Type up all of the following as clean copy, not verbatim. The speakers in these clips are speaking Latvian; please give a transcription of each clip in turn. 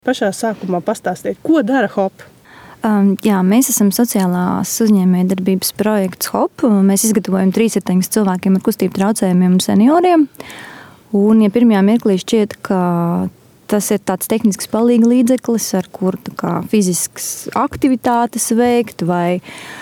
Pašā sākumā pastāstiet, ko dara HOP? Jā, mēs esam sociālās uzņēmējdarbības projekts HOP. Mēs izgatavojam 3 riteņus cilvēkiem ar kustību traucējumiem un senioriem. Un, ja pirmajā mirklī šķiet, ka tas ir tāds tehnisks palīga līdzeklis, ar kuru fiziskas aktivitātes veikt vai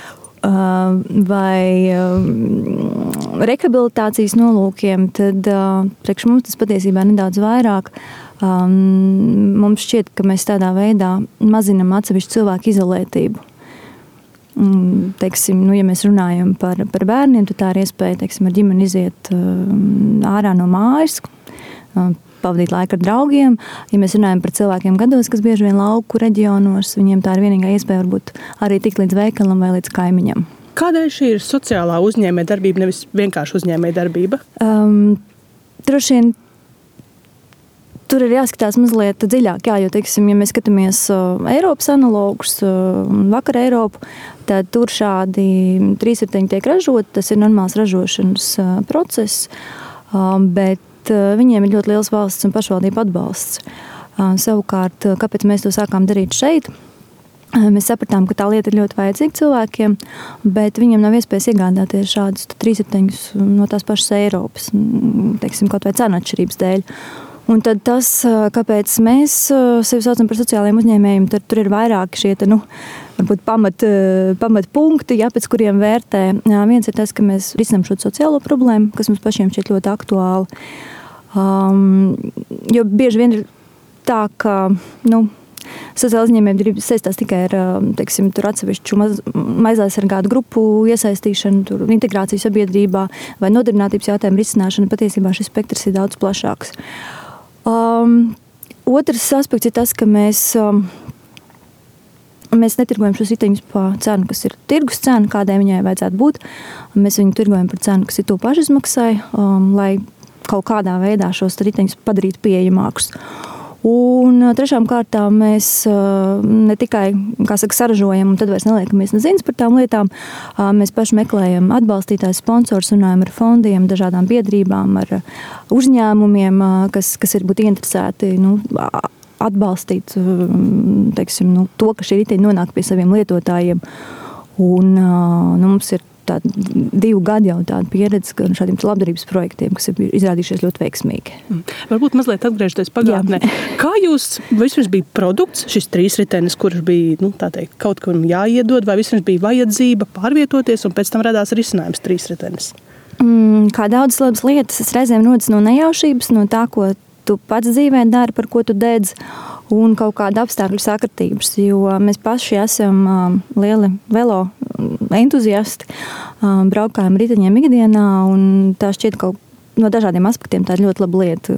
rehabilitācijas nolūkiem, tad priekš mums tas patiesībā nedaudz vairāk. Mums šķiet, ka mēs tādā veidā mazinam atsevišķu cilvēku izolētību. Teiksim, ja mēs runājam par bērniem, tad tā ir iespēja, teiksim, ar ģimeni iziet ārā no mājas, pavadīt laiku ar draugiem. Ja mēs runājam par cilvēkiem gados, kas bieži vien lauku reģionos, viņiem tā ir vienīgā iespēja varbūt arī tikt līdz veikalam vai līdz kaimiņam. Kādēļ šī ir sociālā uzņēmējdarbība, nevis vienkārši uzņēmējdarbība? Droši vien tur ir jāskatās mazliet dziļāk, jo, teiksim, ja mēs skatāmies Eiropas analogus, vakar Eiropu, tad tur šādi 3 riteņi tiek ražoti, tas ir normāls ražošanas process, bet viņiem ir ļoti liels valsts un pašvaldību atbalsts. Savukārt, kāpēc mēs to sākām darīt šeit? Mēs sapratām, ka tā lieta ir ļoti vajadzīga cilvēkiem, bet viņiem nav iespējas iegādāties šādus 3 riteņus no tās pašas Eiropas, teiksim, kaut vai cenu atšķirības dēļ. Un tad tas, kāpēc mēs sevi saucam par sociālajiem uzņēmējiem, tad tur ir vairāki šie varbūt pamatpunkti, pēc kuriem vērtē. Viens ir tas, ka mēs risinām šo sociālo problēmu, kas mums pašiem šķiet ļoti aktuāli. Jo bieži vien ir tā, ka sociāla uzņēmējdarbība saistās tikai ar atsevišķu mazaizsargātu grupu iesaistīšanu, integrāciju sabiedrībā vai nodarbinātības jautājumu risināšanu. Patiesībā šis spektrs ir daudz plašāks. Otrs aspekts ir tas, ka mēs netirgojam šos riteņus par cenu, kas ir tirgus cena, kādai viņai vajadzētu būt. Mēs viņu tirgojam par cenu, kas ir to pašizmaksai, lai kaut kādā veidā šos riteņus padarītu pieejamākus. Un trešām kārtām mēs ne tikai, saražojam un tad vairs neliekamies neziņas par tām lietām, mēs paši meklējam atbalstītājs, sponsors, runājam ar fondiem, dažādām biedrībām, ar uzņēmumiem, kas ir būt interesēti atbalstīt teiksim, to, ka šī riteņi nonāk pie saviem lietotājiem. Un mums ir 2 gadi jau tāda pieredze ar šādiem labdarības projektiem, kas ir izrādījušies ļoti veiksmīgi. Varbūt mazliet atgriežoties pagātnē. Kā vispirms bija produkts, šis 3 ritenis, kurš bija kaut kam jāiedod, vai vispirms bija vajadzība pārvietoties, un pēc tam radās risinājums 3 ritenis? Kā daudzas labas lietas, es reizēm rodas no nejaušības, no tā, ko tu pats dzīvē dari, par ko tu dedz, un kaut kāda apstākļu sakritības, jo mēs paši esam lieli velo entuziasti, braukājam riteņiem ikdienā, un tā šķiet kaut no dažādiem aspektiem tā ir ļoti laba lieta.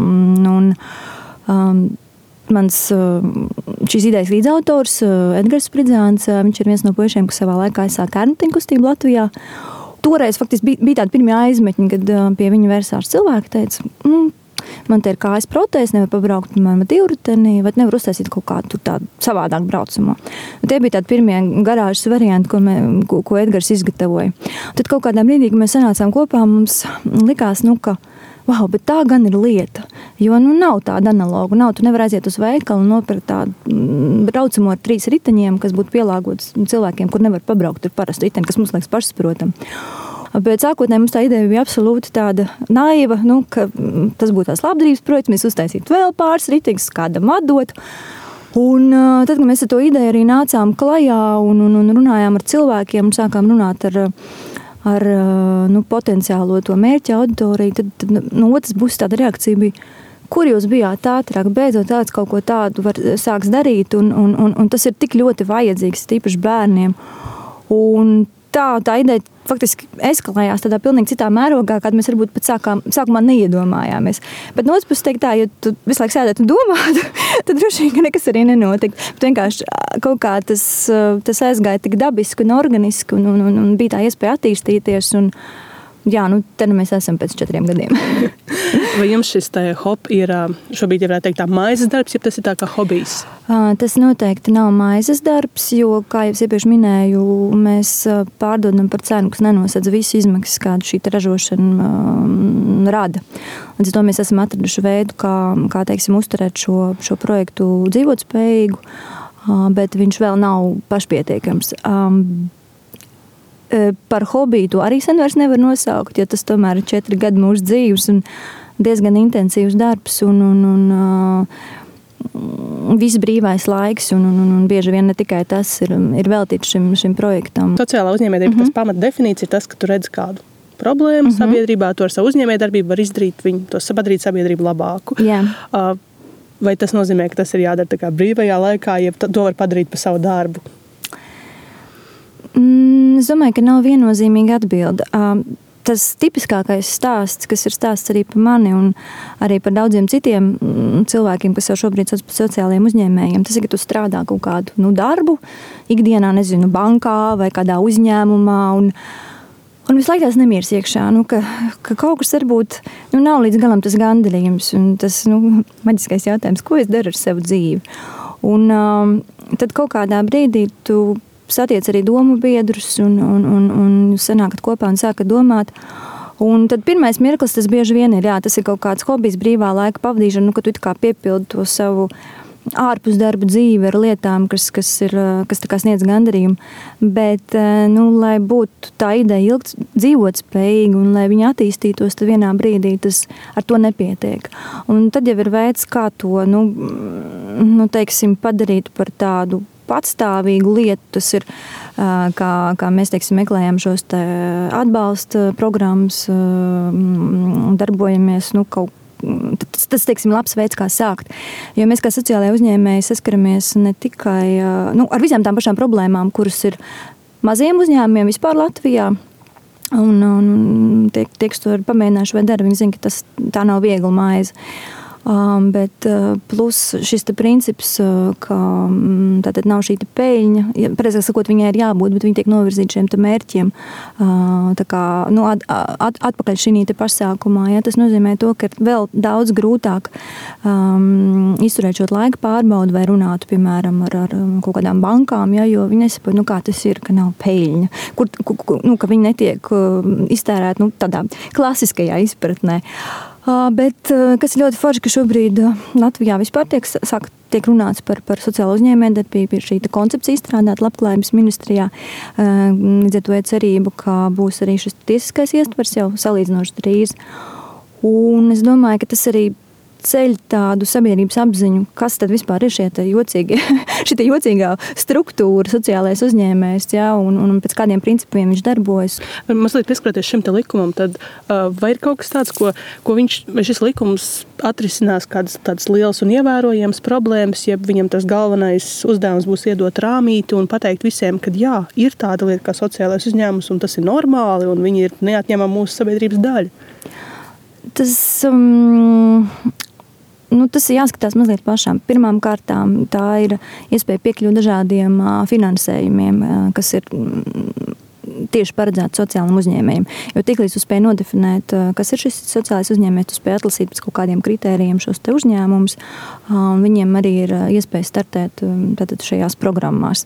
Mans šīs idejas līdzautors Edgars Spridzāns, viņš ir viens no puišiem, kas savā laikā aizsāka kērnriteņu kustību Latvijā. Toreiz faktiski bija tāda pirmie aizmetņi, kad pie viņa vērsās cilvēki, teica, man te ir kājas protēs, nevar pabraukt ar divriteni, vai nevar uztaisīt kaut kādu tādu savādāk braucamo. Tie bija tādi pirmie garāžas varianti, ko Edgars izgatavoja. Tad kaut kādā brīdī, kad mēs sanācām kopā, mums likās, ka wow, bet tā gan ir lieta, jo nav tāda analoga, tu nevar aiziet uz veikalu un nopirkt tādu braucamo ar 3 riteņiem, kas būtu pielāgots cilvēkiem, kur nevar pabraukt ar parastu riteni, kas mums liekas pašsaprotam. Bet sākotnēji mums tā ideja bija absolūti tāda naiva, ka tas būtu tās labdarības projekts, mēs uztaisītu vēl pāris riteņus, kādam atdot. Un tad, kad mēs ar to ideju arī nācām klajā un runājām ar cilvēkiem un sākām runāt ar potenciālo to mērķa auditoriju, tad no otras puses tāda reakcija bija, kur jūs bijāt ātrāk, beidzot tāds kaut ko tādu var sāks darīt, un tas ir tik ļoti vajadzīgs, tīpaši bērniem. Un tā ideja faktiski eskalējās tādā pilnīgi citā mērogā, kādu mēs varbūt pat sākumā neiedomājāmies. Bet no otras puses teikt tā, ja tu visu laiku sēdētu un domātu, tad droši vien, ka nekas arī nenotika. Bet vienkārši kaut kā tas aizgāja tik dabiski un organiski un bija tā iespēja attīstīties. jā, te mēs esam pēc 4 gadiem. Vai jums šis hop ir šobrīd, ja varētu teikt, tā maizes darbs, ja tas ir tā kā hobijs? Tas noteikti nav maizes darbs, jo, kā jau iepriekš minēju, mēs pārdodam par cenu, kas nenosedz visu izmaksas, kādu šī ražošana rada. Līdz ar to mēs esam atraduši veidu, kā teiksim, uzturēt šo projektu dzīvotspējīgu, bet viņš vēl nav pašpietiekams. Par hobiju to arī sen vairs nevar nosaukt, jo tas tomēr ir 4 gadu mūsu dzīves un diezgan intensīvs darbs un viss brīvais laiks un bieži vien ne tikai tas ir veltīts šim projektam. Sociālā uzņēmējdarbība, tas pamatdefinīcija ir tas, ka tu redzi kādu problēmu sabiedrībā, to ar savu uzņēmējdarbību var izdarīt to padarīt sabiedrību labāku. Jā. Vai tas nozīmē, ka tas ir jādara tā kā brīvajā laikā, ja to var padarīt par savu darbu? Es domāju, ka nav viennozīmīga atbilde. Tas tipiskākais stāsts, kas ir stāsts arī par mani un arī par daudziem citiem cilvēkiem, kas jau šobrīd sauc par sociālajiem uzņēmējiem, tas ir, ka tu strādā kaut kādu darbu, ikdienā, nezinu, bankā vai kādā uzņēmumā un visu laiku tās nemieras iekšā, ka kaut kas varbūt nav līdz galam tas gandarījums un tas maģiskais jautājums, ko es daru ar savu dzīvi. Un tad kaut kādā brīdī tu satiec arī domu biedrus un sanākat kopā un sākat domāt. Un tad pirmais mirklis tas bieži vien ir, tas ir kaut kāds hobijs, brīvā laika pavadīšana, ka tu kā piepildi to savu ārpus darba dzīvi ar lietām, kas tā kā sniedz gandarījumu. Bet, lai būtu tā ideja dzīvot spējīgi un lai viņi attīstītos, tad vienā brīdī tas ar to nepietiek. Un tad jau ir veids, kā to, teiksim, padarīt par tādu patstāvīgu lietu. Tas ir, kā mēs teiksim, meklējam šos atbalsta programmas, darbojamies, tas, teiksim, labs veids, kā sākt. Jo mēs kā sociālajie uzņēmēji saskaramies ne tikai ar visām tām pašām problēmām, kuras ir maziem uzņēmumiem vispār Latvijā. Un tie, kas to ir pamēģinājuši vai dara, viņi zina, ka tā nav viegla maize. Bet plus šis princips, ka tātad nav šī peļņa, pareizāk sakot, viņai ir jābūt, bet viņi tiek novirzīti šiem mērķiem tā kā, atpakaļ šī pasākumā. Ja, tas nozīmē to, ka ir vēl daudz grūtāk izturēt šo laika pārbaudu vai runāt, piemēram, ar kaut kādām bankām, ja, jo viņi nesaprot, kā tas ir, ka nav peļņa, ka viņi netiek iztērēt tādā klasiskajā izpratnē. Bet kas ir ļoti forši, ka šobrīd Latvijā vispār tiek runāts par sociālo uzņēmējdarbību, ir šī koncepcija izstrādāta Labklājības ministrijā. Līdz ar to ir cerība, ka būs arī šis tiesiskais ietvers jau salīdzinoši drīz. Un es domāju, ka tas arī ceļ tādu sabiedrības apziņu, kas tad vispār ir šī jocīgā struktūra, sociālais uzņēmējs, ja, un pēc kādiem principiem viņš darbojas. Mazliet pieskatoties šim likumam, tad vai ir kaut kas tāds, vai šis likums atrisinās kādas tādas lielas un ievērojams problēmas, ja viņam tas galvenais uzdevums būs iedot rāmīti un pateikt visiem, ka jā, ir tāda lieta kā sociālais uzņēmums un tas ir normāli un viņi ir neatņemama mūsu sabiedrības daļa? Tas ir jāskatās mazliet pašām. Pirmām kārtām tā ir iespēja piekļūt dažādiem finansējumiem, kas ir tieši paredzēti sociālam uzņēmējiem. Jo tiklīdz tu spēj nodefinēt, kas ir šis sociālais uzņēmējs, tu spēj atlasīt pēc kaut kādiem kritērijiem šos te uzņēmumus, un viņiem arī ir iespēja startēt tātad šajās programmās.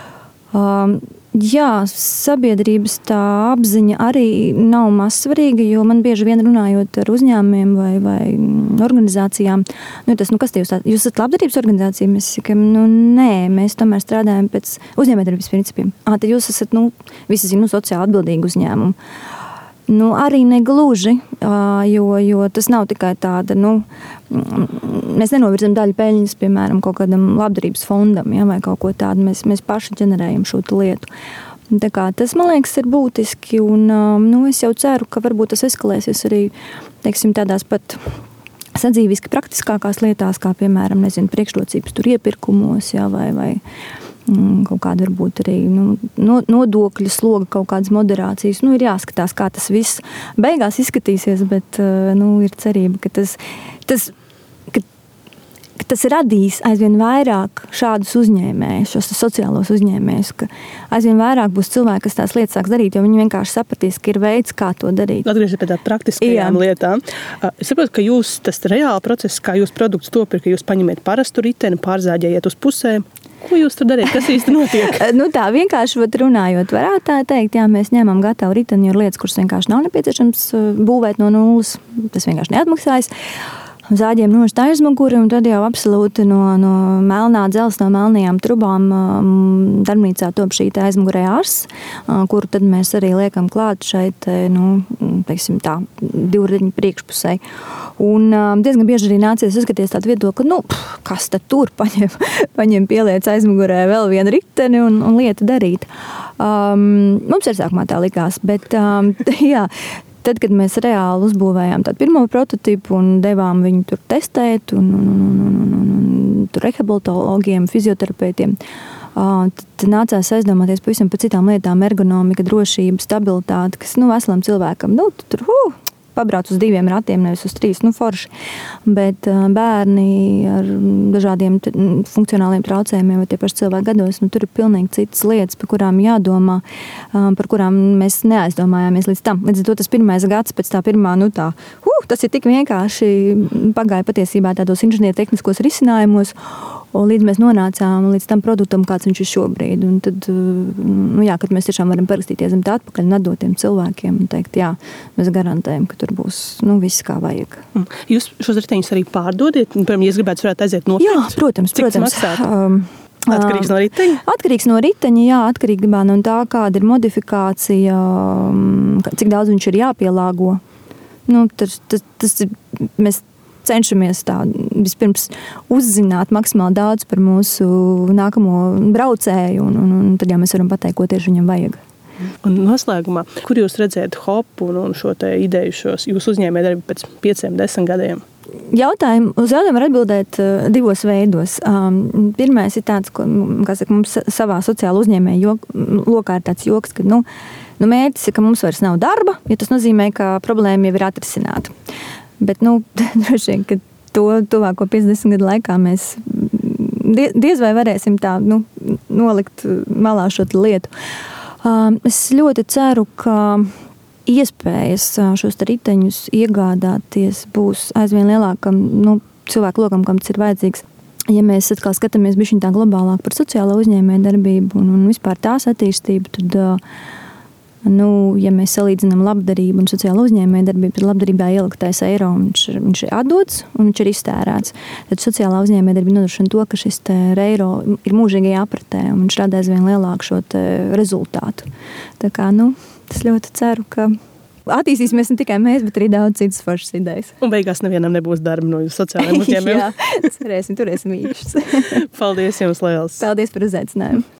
Jā, sabiedrības tā apziņa arī nav mazsvarīga, jo man bieži vien runājot ar uzņēmumiem vai organizācijām, kas te jūs esat labdarības organizācija? Mēs sakam, nē, mēs tomēr strādājam pēc uzņēmējdarbības principiem. Tad jūs esat, visi zinu, sociāli atbildīgi uzņēmumi. Arī negluži, jo tas nav tikai tāda, mēs nenovirzam daļu peļņas, piemēram, kaut kādam labdarības fondam, ja, vai kaut ko tādu, mēs paši ģenerējam šo lietu. Tā kā tas, man liekas, ir būtiski, un es jau ceru, ka varbūt tas eskalēsies arī, teiksim, tādās pat sadzīviski praktiskākās lietās, kā, piemēram, priekšrocības tur iepirkumos, ja, vai kaut kāda varbūt arī nodokļu sloga, kaut kādas moderācijas. Ir jāskatās, kā tas viss beigās izskatīsies, bet ir cerība, ka tas radīs aizvien vairāk šādus uzņēmējus, šos sociālos uzņēmējus, ka aizvien vairāk būs cilvēki, kas tās lietas sāks darīt, jo viņi vienkārši sapratīs, ka ir veids, kā to darīt. Atgriežamies pie tādām praktiskajām lietām. Es saprotu, ka jūs, tas reāli process, kā jūs produkts top, ir, ka jūs paņemiet parastu riteni, pārzāģējiet uz pusēm. Ko jūs tur darījat? Kas īsti notiek? Tā vienkārši runājot, varētu tā teikt, jā, mēs ņemam gatavu riteni, jo lietas, kuras vienkārši nav nepieciešams būvēt no nulles, tas vienkārši neatmaksājas. Zāģiem nošķirt aizmuguri, un tad jau absolūti no melnā dzelzs, no melnajām trubām darbnīcā top šī aizmugurē ars, kuru tad mēs arī liekam klāt šeit, teiksim tā, divriteņu priekšpusē. Un diezgan bieži arī nācies izskaties tādu viedokli, kas tad tur paņem pieliec aizmugurē vēl vienu riteni un lietu darīt. Mums ir sākumā tā likās, bet jā, tad, kad mēs reāli uzbūvējām tādu pirmo prototipu un devām viņu tur testēt un tur rehabilitologiem, fizioterapeitiem, tad nācās aizdomāties pavisam par citām lietām, ergonomika, drošība, stabilitāte, kas veselam cilvēkam, tur pabrauc uz 2 ratiem, nevis uz 3, forši. Bet bērni ar dažādiem funkcionāliem traucējumiem vai tie paši cilvēki gados, tur ir pilnīgi citas lietas, par kurām jādomā, par kurām mēs neaizdomājāmies līdz tam. Līdz ar to tas pirmais gads pēc tā pirmā, tas ir tik vienkārši pagāja patiesībā tādos inženiertehniskos risinājumos, un līdz mēs nonācām līdz tam produktam, kāds viņš ir šobrīd. Un tad, kad mēs tiešām varam parakstīties zem tā atpakaļ un atdot tiem cilvēkiem un teikt, jā, mēs garantējam, ka tur būs viss kā vajag. Jūs šos riteņus arī pārdodiet? Piemēram, ja es gribētu, varētu aiziet nopirkt? Jā, protams. Cik maksāt? Atkarīgs no riteņa? Atkarīgs no riteņa, jā, atkarīgi no tā, kāda ir modifikācija, cik daudz viņš ir jāpielāgo. Tas ir, mēs cenšamies tā vispirms uzzināt maksimāli daudz par mūsu nākamo braucēju, un tad jau mēs varam pateikt, ko tieši viņam vajag. Un noslēgumā, kur jūs redzētu hopu un šo te ideju jūs uzņēmējat arī pēc 5-10 gadiem? Uz jautājumu var atbildēt 2 veidos. Pirmais ir tāds, kā saka, mums savā sociāla uzņēmēja lokā ir tāds joks, ka mērķis ir, ka mums vairs nav darba, ja tas nozīmē, ka problēma jau ir atrisināta. Bet, droši vien, ka to tuvāko 50 gadu laikā mēs diez vai varēsim tā, nolikt malā šo lietu. Es ļoti ceru, ka iespējas šos riteņus iegādāties būs aizvien lielākam, cilvēku lokam, kam tas ir vajadzīgs. Ja mēs atkal skatāmies bišķiņ tā globālāk par sociālo uzņēmēju darbību un vispār tās attīstību, tad ja mēs salīdzinām labdarību un sociālo uzņēmēju darbību, tad labdarībā ieliktais eiro viņš ir atdots un viņš ir iztērēts. Tad sociālā uzņēmēja darbība nodrošina to, ka šis eiro ir mūžīgajā apritē un viņš rada aizvien lielāku šo rezultātu. Tā kā, es ļoti ceru, ka attīstīsimies ne tikai mēs, bet arī daudz citas foršas idejas. Un beigās nevienam nebūs darba no sociālajiem uzņēmējiem. Jā, cerēsim, turēsim īkšķus. Paldies jums liels. Paldies par uzaicinājumu.